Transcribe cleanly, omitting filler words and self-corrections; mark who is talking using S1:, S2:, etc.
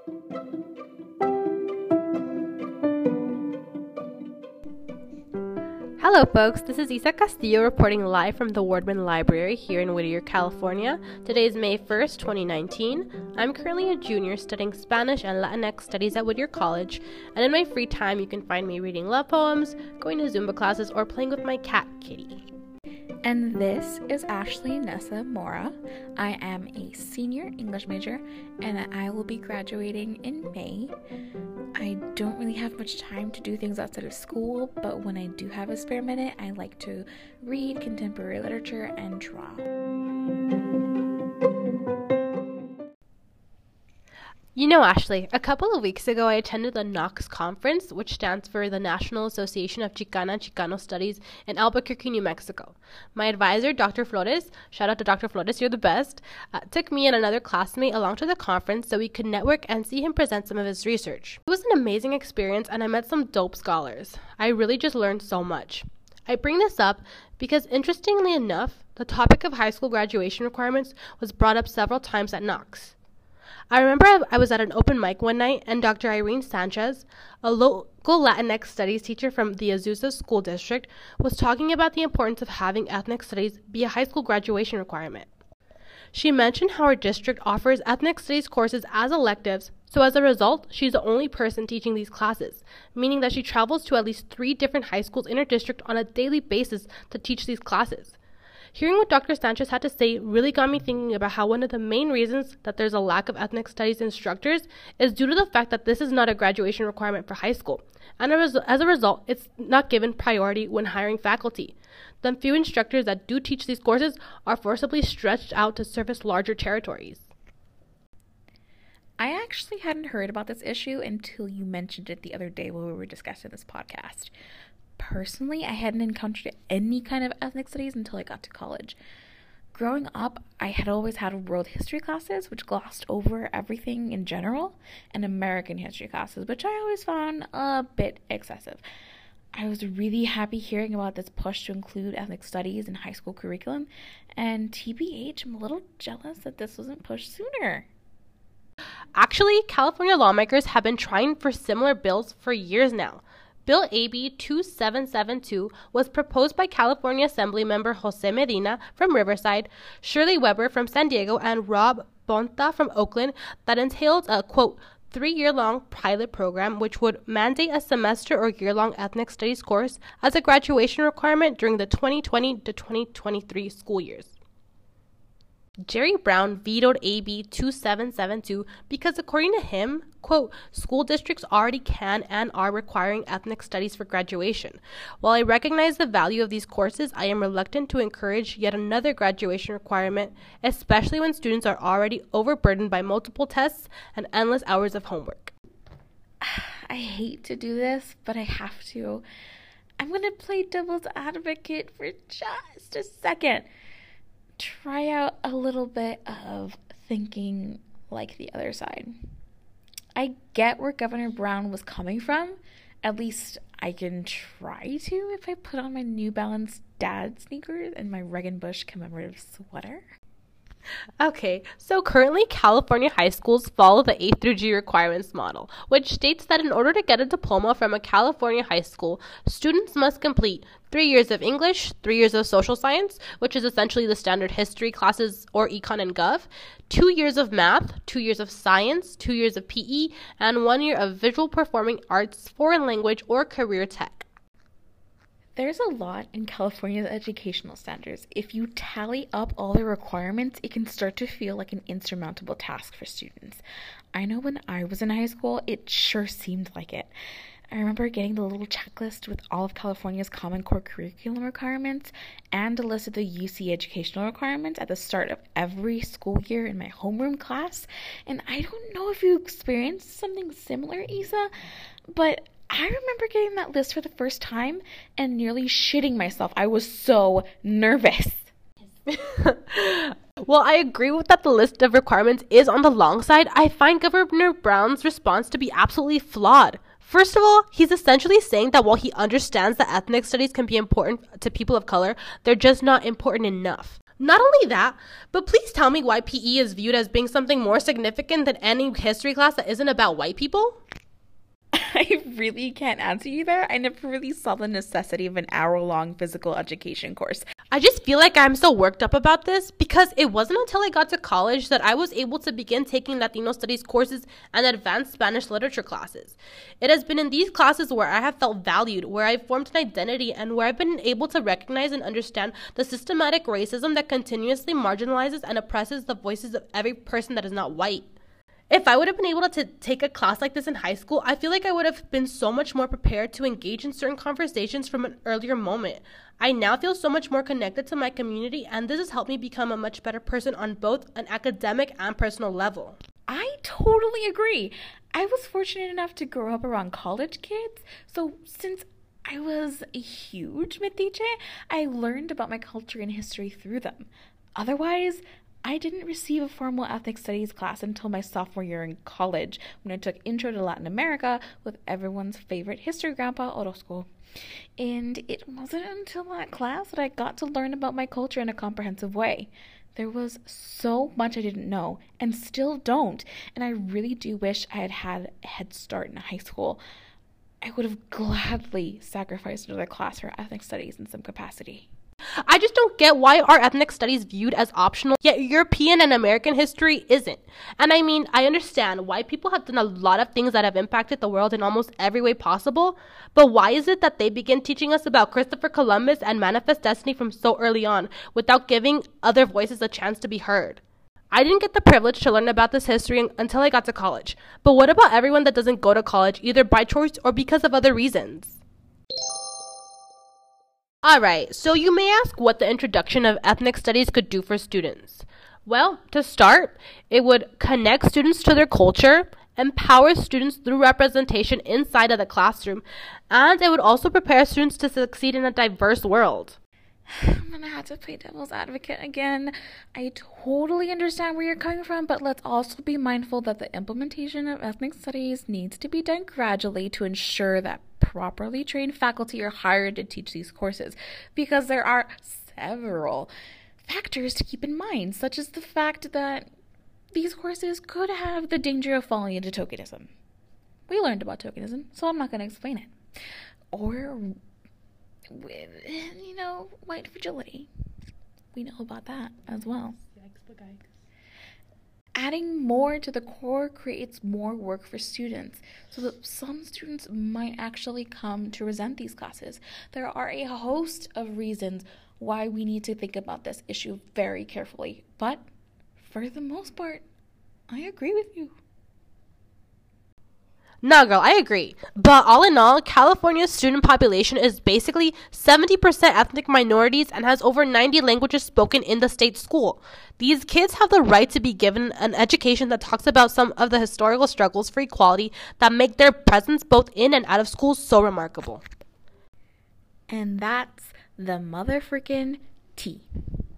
S1: Hello folks, this is Isa Castillo reporting live from the Wardman Library here in Whittier, California. Today is May 1st, 2019. I'm currently a junior studying Spanish and Latinx studies at Whittier College, and in my free time you can find me reading love poems, going to Zumba classes, or playing with my cat, Kitty.
S2: And this is Ashley Nessa Mora. I am a senior English major and I will be graduating in May. I don't really have much time to do things outside of school, but when I do have a spare minute, I like to read contemporary literature and draw.
S1: You know, Ashley, a couple of weeks ago I attended the NACS conference, which stands for the National Association of Chicana and Chicano Studies in Albuquerque, New Mexico. My advisor, Dr. Flores, shout out to Dr. Flores, you're the best, took me and another classmate along to the conference so we could network and see him present some of his research. It was an amazing experience and I met some dope scholars. I really just learned so much. I bring this up because, interestingly enough, the topic of high school graduation requirements was brought up several times at NACS. I remember I was at an open mic one night and Dr. Irene Sanchez, a local Latinx studies teacher from the Azusa School District, was talking about the importance of having ethnic studies be a high school graduation requirement. She mentioned how her district offers ethnic studies courses as electives, so as a result, she's the only person teaching these classes, meaning that she travels to at least 3 different high schools in her district on a daily basis to teach these classes. Hearing what Dr. Sanchez had to say really got me thinking about how one of the main reasons that there's a lack of ethnic studies instructors is due to the fact that this is not a graduation requirement for high school, and as a result, it's not given priority when hiring faculty. The few instructors that do teach these courses are forcibly stretched out to service larger territories.
S2: I actually hadn't heard about this issue until you mentioned it the other day when we were discussing this podcast. Personally, I hadn't encountered any kind of ethnic studies until I got to college. Growing up, I had always had world history classes, which glossed over everything in general, and American history classes, which I always found a bit excessive. I was really happy hearing about this push to include ethnic studies in high school curriculum, and TBH, I'm a little jealous that this wasn't pushed sooner.
S1: Actually, California lawmakers have been trying for similar bills for years now. Bill AB 2772 was proposed by California Assemblymember Jose Medina from Riverside, Shirley Weber from San Diego, and Rob Bonta from Oakland that entails a, quote, 3-year-long pilot program which would mandate a semester or year-long ethnic studies course as a graduation requirement during the 2020 to 2023 school years. Jerry Brown vetoed AB 2772 because, according to him, quote, school districts already can and are requiring ethnic studies for graduation. While I recognize the value of these courses, I am reluctant to encourage yet another graduation requirement, especially when students are already overburdened by multiple tests and endless hours of homework.
S2: I hate to do this, but I have to. I'm going to play devil's advocate for just a second. Try out a little bit of thinking like the other side. I get where Governor Brown was coming from. At least I can try to if I put on my New Balance dad sneakers and my Reagan Bush commemorative sweater.
S1: Okay, so currently California high schools follow the A through G requirements model, which states that in order to get a diploma from a California high school, students must complete 3 years of English, 3 years of social science, which is essentially the standard history classes or econ and gov, 2 years of math, 2 years of science, 2 years of PE, and 1 year of visual performing arts, foreign language, or career tech.
S2: There's a lot in California's educational standards. If you tally up all the requirements, it can start to feel like an insurmountable task for students. I know when I was in high school, it sure seemed like it. I remember getting the little checklist with all of California's Common Core curriculum requirements and a list of the UC educational requirements at the start of every school year in my homeroom class. And I don't know if you experienced something similar, Isa, but I remember getting that list for the first time and nearly shitting myself. I was so nervous.
S1: While I agree with that the list of requirements is on the long side, I find Governor Brown's response to be absolutely flawed. First of all, he's essentially saying that while he understands that ethnic studies can be important to people of color, they're just not important enough. Not only that, but please tell me why PE is viewed as being something more significant than any history class that isn't about white people?
S2: I really can't answer you there. I never really saw the necessity of an hour-long physical education course.
S1: I just feel like I'm so worked up about this because it wasn't until I got to college that I was able to begin taking Latino studies courses and advanced Spanish literature classes. It has been in these classes where I have felt valued, where I've formed an identity, and where I've been able to recognize and understand the systematic racism that continuously marginalizes and oppresses the voices of every person that is not white. If I would have been able to take a class like this in high school, I feel like I would have been so much more prepared to engage in certain conversations from an earlier moment. I now feel so much more connected to my community, and this has helped me become a much better person on both an academic and personal level.
S2: I totally agree. I was fortunate enough to grow up around college kids, so since I was a huge metiche, I learned about my culture and history through them. Otherwise, I didn't receive a formal ethnic studies class until my sophomore year in college when I took Intro to Latin America with everyone's favorite history grandpa, Orozco. And it wasn't until that class that I got to learn about my culture in a comprehensive way. There was so much I didn't know and still don't, and I really do wish I had had a head start in high school. I would have gladly sacrificed another class for ethnic studies in some capacity.
S1: I just don't get why are ethnic studies viewed as optional, yet European and American history isn't. And I mean, I understand why people have done a lot of things that have impacted the world in almost every way possible, but why is it that they begin teaching us about Christopher Columbus and Manifest Destiny from so early on without giving other voices a chance to be heard? I didn't get the privilege to learn about this history until I got to college, but what about everyone that doesn't go to college either by choice or because of other reasons? Alright, so you may ask what the introduction of ethnic studies could do for students. Well, to start, it would connect students to their culture, empower students through representation inside of the classroom, and it would also prepare students to succeed in a diverse world.
S2: I'm gonna have to play devil's advocate again. I totally understand where you're coming from, but let's also be mindful that the implementation of ethnic studies needs to be done gradually to ensure that properly trained faculty are hired to teach these courses, because there are several factors to keep in mind, such as the fact that these courses could have the danger of falling into tokenism. We learned about tokenism, so I'm not going to explain it. Or with, white fragility. We know about that as well. Adding more to the core creates more work for students, so that some students might actually come to resent these classes. There are a host of reasons why we need to think about this issue very carefully, but for the most part, I agree with you.
S1: Nah, girl, I agree. But all in all, California's student population is basically 70% ethnic minorities and has over 90 languages spoken in the state school. These kids have the right to be given an education that talks about some of the historical struggles for equality that make their presence both in and out of school so remarkable.
S2: And that's the motherfrickin' tea.